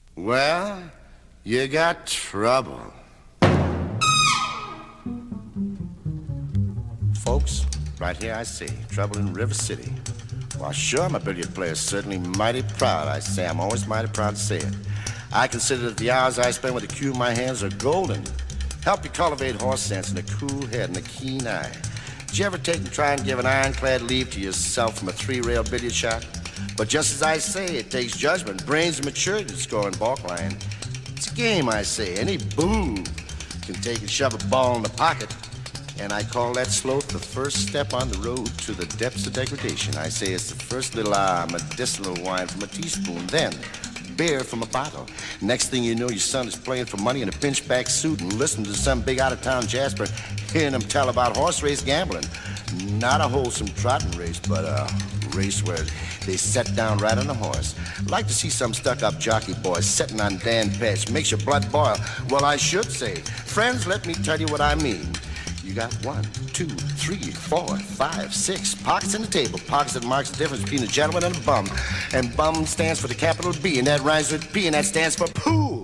Well, you got trouble. Folks, right here I say, trouble in River City. Well, sure, I'm a billiard player, certainly mighty proud, I say. I'm always mighty proud to say it. I consider that the hours I spend with the cue in my hands are golden. Help you cultivate horse sense and a cool head and a keen eye. Did you ever take and try and give an ironclad leave to yourself from a three-rail billiard shot? But just as I say, it takes judgment, brains, and maturity to score in balk line. It's a game, I say. Any boo can take and shove a ball in the pocket. And I call that sloth the first step on the road to the depths of degradation. I say it's the first little medicinal wine from a teaspoon, then beer from a bottle. Next thing you know, your son is playing for money in a pinchback suit and listening to some big out-of-town Jasper, hearing him tell about horse race gambling. Not a wholesome trotting race, but a race where they set down right on the horse. Like to see some stuck-up jockey boy sitting on Dan Patch. Makes your blood boil. Well, I should say. Friends, let me tell you what I mean. You got 1, 2, 3, 4, 5, 6 pockets in the table. Pockets that marks the difference between a gentleman and a bum. And bum stands for the capital B, and that rhymes with P, and that stands for pool.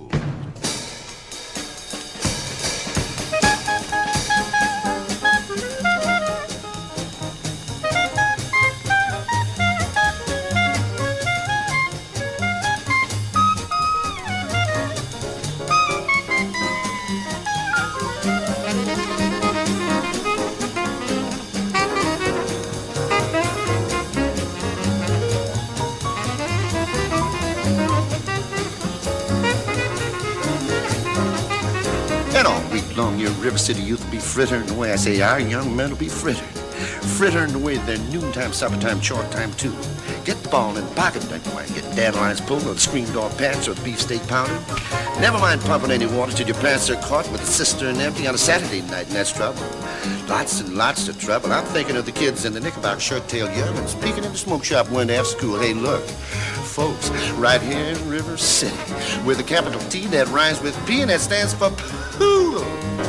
River City youth will be frittering away. I say our young men will be frittering away their noontime, suppertime, short time too. Get the ball in the pocket, that wine. Get dandelions pulled or the screen door pants or the beefsteak pounded. Never mind pumping any water till your plants are caught with the cistern empty on a Saturday night, and that's trouble. Lots and lots of trouble. I'm thinking of the kids in the Knickerbocker shirt-tailed yearlings peeking in the smoke shop when they have school. Hey, look, folks, right here in River City, with a capital T that rhymes with P and that stands for pool.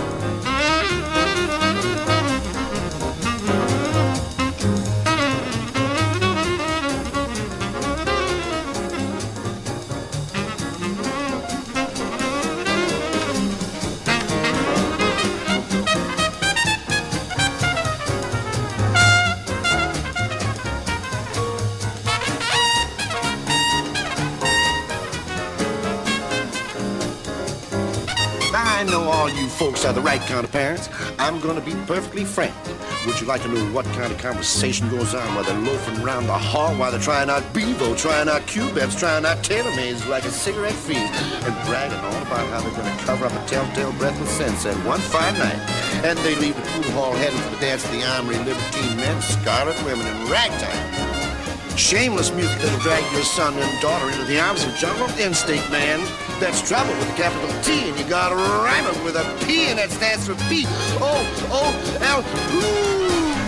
Folks are the right kind of parents. I'm gonna be perfectly frank. Would you like to know what kind of conversation goes on while they're loafing around the hall, while they're trying out Bevo, trying out Q-Bets, trying out TaylorMades like a cigarette fiend, and bragging all about how they're gonna cover up a telltale breathless sunset one fine night. And they leave the pool hall heading for the dance of the Armory, libertine men, scarlet women, and ragtime. Shameless music that'll drag your son and daughter into the arms of jungle instinct, man. That's trouble with a capital T, and you gotta rhyme it with a P, and that stands for P. O-O-L. Ooh.